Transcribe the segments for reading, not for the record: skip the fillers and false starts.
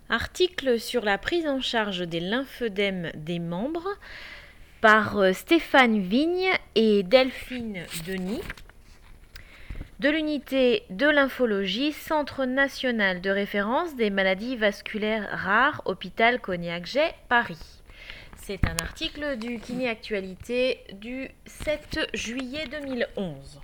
Article sur la prise en charge des lymphœdèmes des membres par Stéphane Vigne et Delphine Denis de l'unité de lymphologie, Centre national de référence des maladies vasculaires rares, Hôpital Cognac-Jay, Paris. C'est un article du Kiné Actualité du 7 juillet 2011.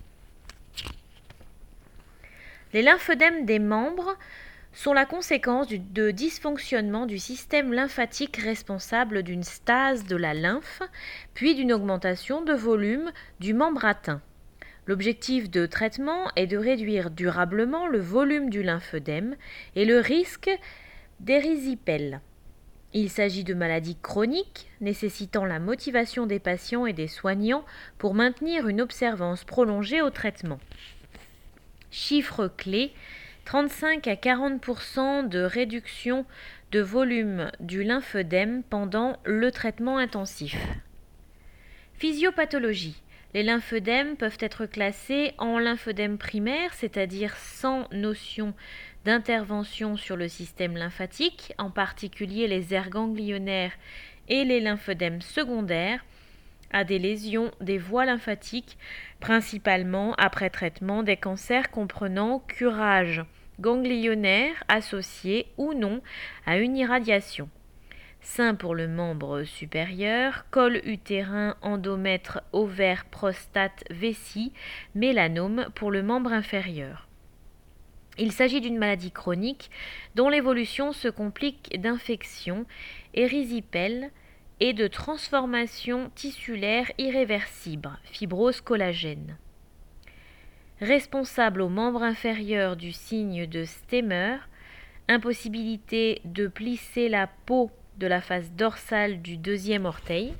Les lymphœdèmes des membres sont la conséquence de dysfonctionnement du système lymphatique responsable d'une stase de la lymphe, puis d'une augmentation de volume du membre atteint. L'objectif de traitement est de réduire durablement le volume du lymphœdème et le risque d'érysipèle. Il s'agit de maladies chroniques nécessitant la motivation des patients et des soignants pour maintenir une observance prolongée au traitement. Chiffre clé, 35 à 40% de réduction de volume du lymphœdème pendant le traitement intensif. Physiopathologie. Les lymphœdèmes peuvent être classés en lymphœdème primaire, c'est-à-dire sans notion d'intervention sur le système lymphatique, en particulier les aires ganglionnaires et les lymphœdèmes secondaires, à des lésions des voies lymphatiques, principalement après traitement des cancers comprenant curage ganglionnaire associé ou non à une irradiation. Sein pour le membre supérieur, col utérin, endomètre, ovaire, prostate, vessie, mélanome pour le membre inférieur. Il s'agit d'une maladie chronique dont l'évolution se complique d'infections, érysipèle et de transformations tissulaires irréversibles, fibrose collagène. Responsable au membre inférieur du signe de Stemmer, impossibilité de plisser la peau de la face dorsale du deuxième orteil.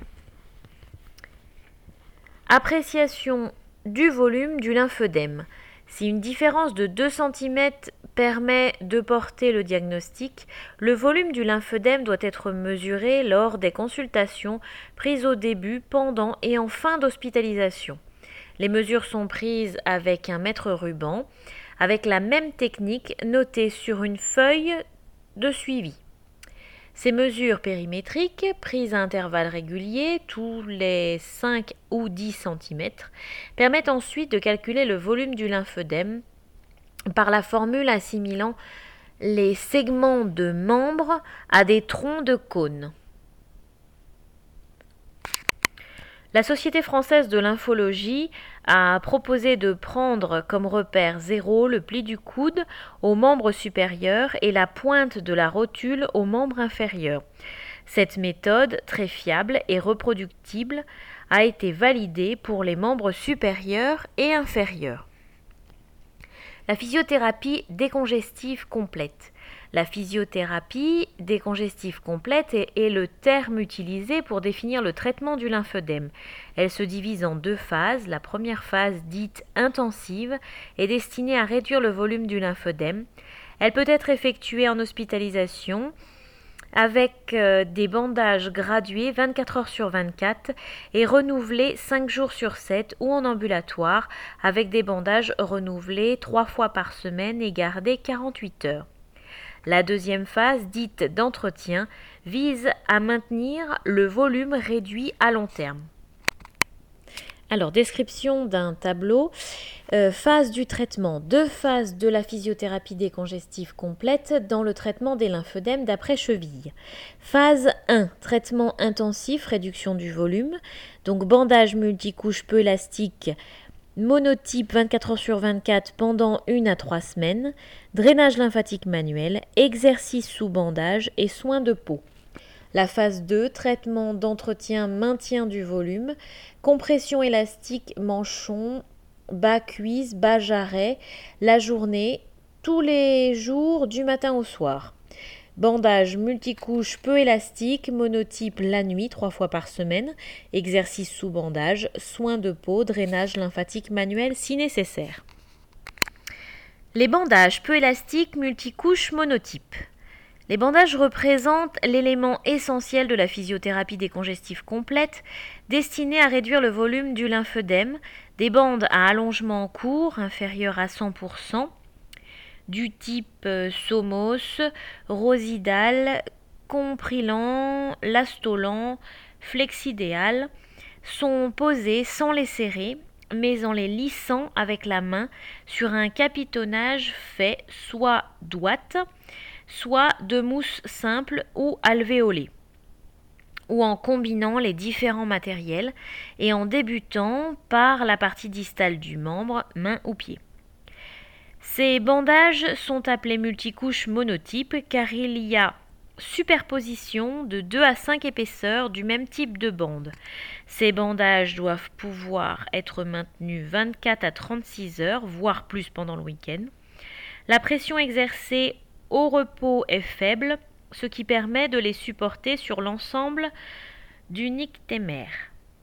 Appréciation du volume du lymphœdème. Si une différence de 2 cm permet de porter le diagnostic, le volume du lymphœdème doit être mesuré lors des consultations prises au début, pendant et en fin d'hospitalisation. Les mesures sont prises avec un mètre-ruban, avec la même technique notée sur une feuille de suivi. Ces mesures périmétriques, prises à intervalles réguliers, tous les 5 ou 10 cm, permettent ensuite de calculer le volume du lymphœdème par la formule assimilant les segments de membres à des troncs de cône. La Société française de lymphologie a proposé de prendre comme repère 0 le pli du coude au membre supérieur et la pointe de la rotule au membre inférieur. Cette méthode, très fiable et reproductible, a été validée pour les membres supérieurs et inférieurs. La physiothérapie décongestive complète. La physiothérapie décongestive complète est le terme utilisé pour définir le traitement du lymphœdème. Elle se divise en 2 phases. La première phase, dite intensive, est destinée à réduire le volume du lymphœdème. Elle peut être effectuée en hospitalisation avec des bandages gradués 24 heures sur 24 et renouvelés 5 jours sur 7 ou en ambulatoire avec des bandages renouvelés 3 fois par semaine et gardés 48 heures. La deuxième phase, dite d'entretien, vise à maintenir le volume réduit à long terme. Alors, description d'un tableau. Phase du traitement. 2 phases de la physiothérapie décongestive complète dans le traitement des lymphœdèmes d'après cheville. Phase 1. Traitement intensif, réduction du volume. Donc, bandage multicouche peu élastique, monotype 24 heures sur 24 pendant 1 à 3 semaines. Drainage lymphatique manuel, exercice sous bandage et soins de peau. La phase 2, traitement d'entretien, maintien du volume, compression élastique, manchon, bas cuisse, bas jarret, la journée, tous les jours du matin au soir. Bandage multicouche peu élastique, monotype la nuit, 3 fois par semaine, exercice sous bandage, soins de peau, drainage lymphatique manuel si nécessaire. Les bandages peu élastiques multicouche monotype. Les bandages représentent l'élément essentiel de la physiothérapie décongestive complète, destinée à réduire le volume du lymphœdème, des bandes à allongement court inférieur à 100%, du type Somos, Rosidal, Comprilan, Lastolan, Flexidéal sont posés sans les serrer, mais en les lissant avec la main sur un capitonnage fait soit d'ouate, soit de mousse simple ou alvéolée, ou en combinant les différents matériels et en débutant par la partie distale du membre, main ou pied. Ces bandages sont appelés multicouches monotypes car il y a superposition de 2 à 5 épaisseurs du même type de bande. Ces bandages doivent pouvoir être maintenus 24 à 36 heures, voire plus pendant le week-end. La pression exercée au repos est faible, ce qui permet de les supporter sur l'ensemble du nictémère.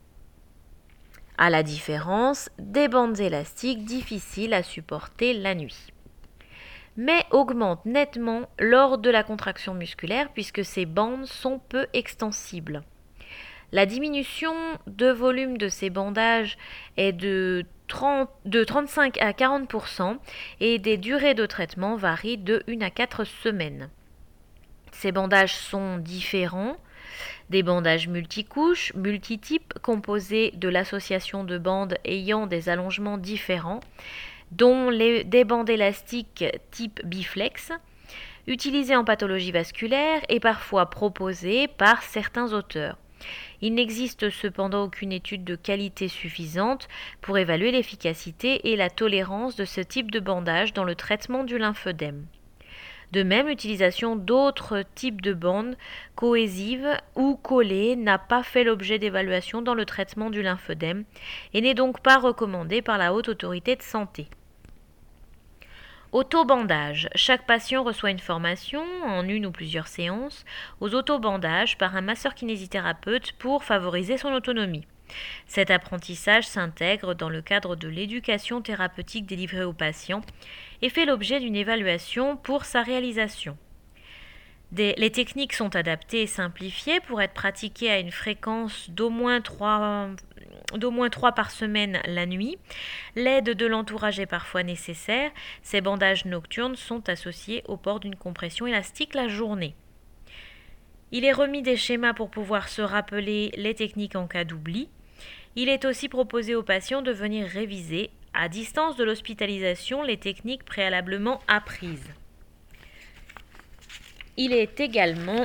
À la différence des bandes élastiques difficiles à supporter la nuit, mais augmentent nettement lors de la contraction musculaire puisque ces bandes sont peu extensibles. La diminution de volume de ces bandages est de 35 à 40% et des durées de traitement varient de 1 à 4 semaines. Ces bandages sont différents des bandages multicouches, multitypes, composés de l'association de bandes ayant des allongements différents, dont des bandes élastiques type biflex, utilisées en pathologie vasculaire et parfois proposées par certains auteurs. Il n'existe cependant aucune étude de qualité suffisante pour évaluer l'efficacité et la tolérance de ce type de bandage dans le traitement du lymphœdème. De même, l'utilisation d'autres types de bandes cohésives ou collées n'a pas fait l'objet d'évaluation dans le traitement du lymphœdème et n'est donc pas recommandée par la Haute Autorité de Santé. Autobandage. Chaque patient reçoit une formation, en une ou plusieurs séances, aux autobandages par un masseur-kinésithérapeute pour favoriser son autonomie. Cet apprentissage s'intègre dans le cadre de l'éducation thérapeutique délivrée aux patients et fait l'objet d'une évaluation pour sa réalisation. Les techniques sont adaptées et simplifiées pour être pratiquées à une fréquence d'au moins 3 par semaine la nuit. L'aide de l'entourage est parfois nécessaire. Ces bandages nocturnes sont associés au port d'une compression élastique la journée. Il est remis des schémas pour pouvoir se rappeler les techniques en cas d'oubli. Il est aussi proposé aux patients de venir réviser à distance de l'hospitalisation les techniques préalablement apprises. Il est également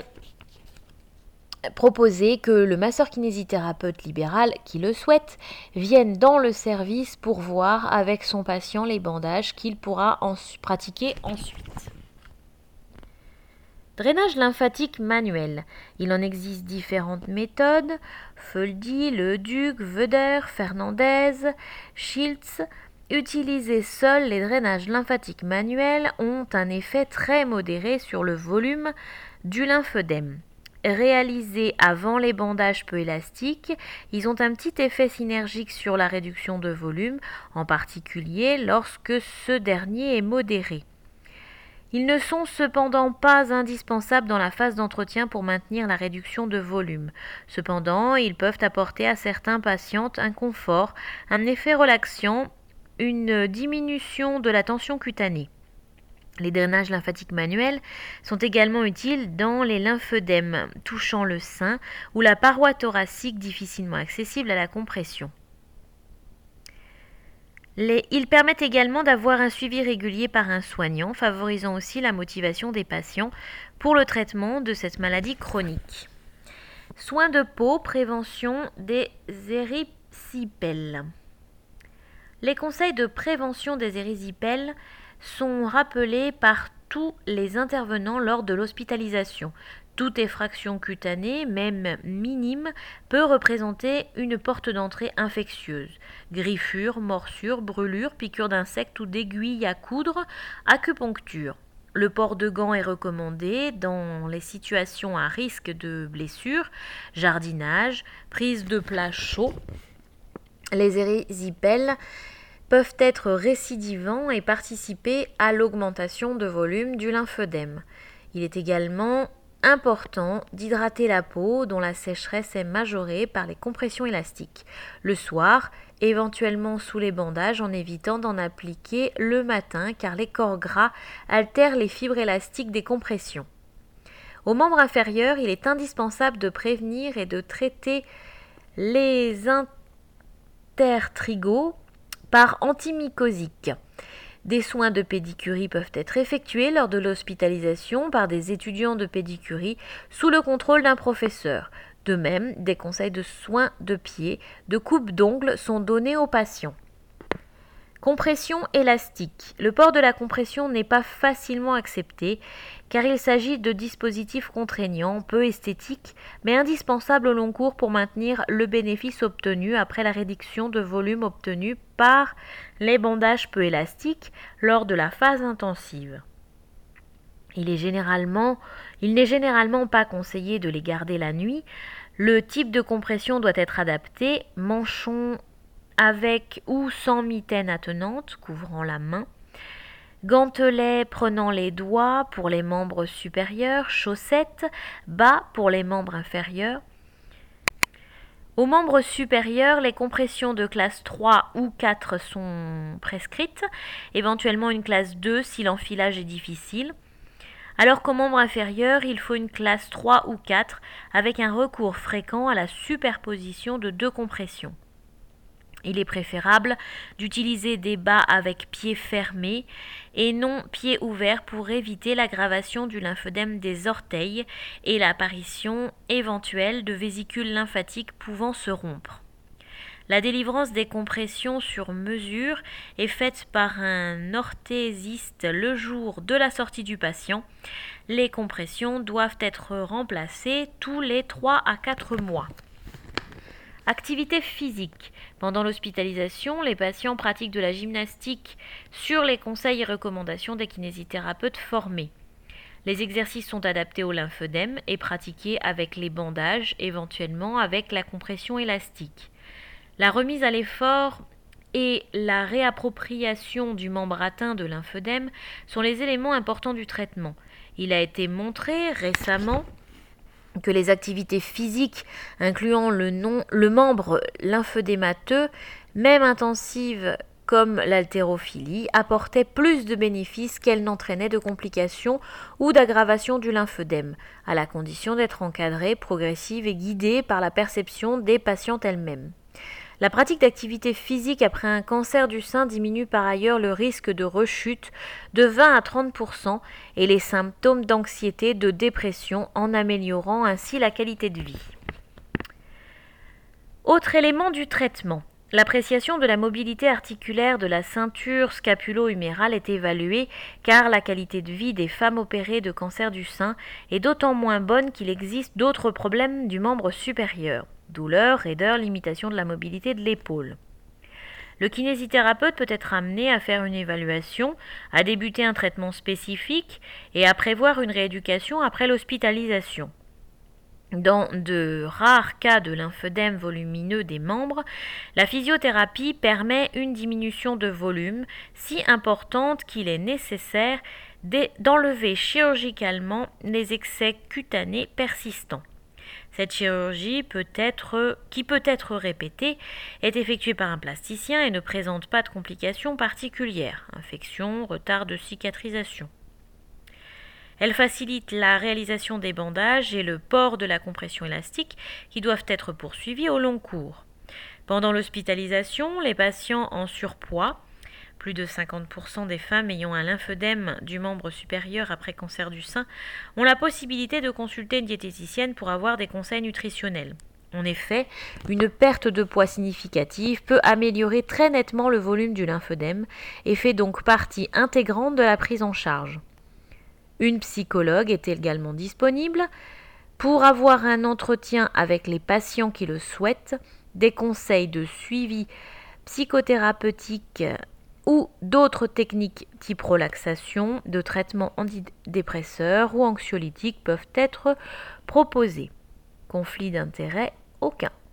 proposé que le masseur-kinésithérapeute libéral qui le souhaite vienne dans le service pour voir avec son patient les bandages qu'il pourra pratiquer ensuite. Drainage lymphatique manuel. Il en existe différentes méthodes. Foldy, Leduc, Veder, Fernandez, Schiltz. Utilisés seuls, les drainages lymphatiques manuels ont un effet très modéré sur le volume du lymphœdème. Réalisés avant les bandages peu élastiques, ils ont un petit effet synergique sur la réduction de volume, en particulier lorsque ce dernier est modéré. Ils ne sont cependant pas indispensables dans la phase d'entretien pour maintenir la réduction de volume. Cependant, ils peuvent apporter à certains patients un confort, un effet relaxant, une diminution de la tension cutanée. Les drainages lymphatiques manuels sont également utiles dans les lymphœdèmes touchant le sein ou la paroi thoracique difficilement accessible à la compression. Ils permettent également d'avoir un suivi régulier par un soignant, favorisant aussi la motivation des patients pour le traitement de cette maladie chronique. Soins de peau, prévention des érysipèles. Les conseils de prévention des érysipèles sont rappelés par tous les intervenants lors de l'hospitalisation. Toute effraction cutanée, même minime, peut représenter une porte d'entrée infectieuse. Griffures, morsures, brûlures, piqûres d'insectes ou d'aiguilles à coudre, acupuncture. Le port de gants est recommandé dans les situations à risque de blessures, jardinage, prise de plats chauds. Les érysipèles peuvent être récidivants et participer à l'augmentation de volume du lymphœdème. Il est également important d'hydrater la peau dont la sécheresse est majorée par les compressions élastiques. Le soir, éventuellement sous les bandages en évitant d'en appliquer le matin car les corps gras altèrent les fibres élastiques des compressions. Aux membres inférieurs, il est indispensable de prévenir et de traiter les intertrigaux par antimycosiques. Des soins de pédicurie peuvent être effectués lors de l'hospitalisation par des étudiants de pédicurie sous le contrôle d'un professeur. De même, des conseils de soins de pied, de coupe d'ongles sont donnés aux patients. Compression élastique. Le port de la compression n'est pas facilement accepté car il s'agit de dispositifs contraignants, peu esthétiques, mais indispensables au long cours pour maintenir le bénéfice obtenu après la réduction de volume obtenue par les bandages peu élastiques lors de la phase intensive. Il n'est généralement pas conseillé de les garder la nuit. Le type de compression doit être adapté, manchon avec ou sans mitaine attenante couvrant la main, gantelets prenant les doigts pour les membres supérieurs, chaussettes, bas pour les membres inférieurs. Aux membres supérieurs, les compressions de classe 3 ou 4 sont prescrites, éventuellement une classe 2 si l'enfilage est difficile. Alors qu'aux membres inférieurs, il faut une classe 3 ou 4 avec un recours fréquent à la superposition de deux compressions. Il est préférable d'utiliser des bas avec pieds fermés et non pieds ouverts pour éviter l'aggravation du lymphœdème des orteils et l'apparition éventuelle de vésicules lymphatiques pouvant se rompre. La délivrance des compressions sur mesure est faite par un orthésiste le jour de la sortie du patient. Les compressions doivent être remplacées tous les 3 à 4 mois. Activité physique. Pendant l'hospitalisation, les patients pratiquent de la gymnastique sur les conseils et recommandations des kinésithérapeutes formés. Les exercices sont adaptés au lymphœdème et pratiqués avec les bandages, éventuellement avec la compression élastique. La remise à l'effort et la réappropriation du membre atteint de lymphœdème sont les éléments importants du traitement. Il a été montré récemment que les activités physiques incluant le membre lymphœdémateux, même intensives comme l'haltérophilie, apportaient plus de bénéfices qu'elles n'entraînaient de complications ou d'aggravation du lymphœdème, à la condition d'être encadrées, progressives et guidées par la perception des patientes elles-mêmes. La pratique d'activité physique après un cancer du sein diminue par ailleurs le risque de rechute de 20 à 30% et les symptômes d'anxiété, de dépression, en améliorant ainsi la qualité de vie. Autre élément du traitement. L'appréciation de la mobilité articulaire de la ceinture scapulo-humérale est évaluée car la qualité de vie des femmes opérées de cancer du sein est d'autant moins bonne qu'il existe d'autres problèmes du membre supérieur. Douleur, raideur, limitation de la mobilité de l'épaule. Le kinésithérapeute peut être amené à faire une évaluation, à débuter un traitement spécifique et à prévoir une rééducation après l'hospitalisation. Dans de rares cas de lymphœdème volumineux des membres, la physiothérapie permet une diminution de volume si importante qu'il est nécessaire d'enlever chirurgicalement les excès cutanés persistants. Cette chirurgie qui peut être répétée est effectuée par un plasticien et ne présente pas de complications particulières, infection, retard de cicatrisation. Elle facilite la réalisation des bandages et le port de la compression élastique qui doivent être poursuivis au long cours. Pendant l'hospitalisation, les patients en surpoids, plus de 50% des femmes ayant un lymphœdème du membre supérieur après cancer du sein, ont la possibilité de consulter une diététicienne pour avoir des conseils nutritionnels. En effet, une perte de poids significative peut améliorer très nettement le volume du lymphœdème et fait donc partie intégrante de la prise en charge. Une psychologue est également disponible pour avoir un entretien avec les patients qui le souhaitent, des conseils de suivi psychothérapeutique ou d'autres techniques type relaxation, de traitement antidépresseurs ou anxiolytiques peuvent être proposés. Conflit d'intérêt aucun.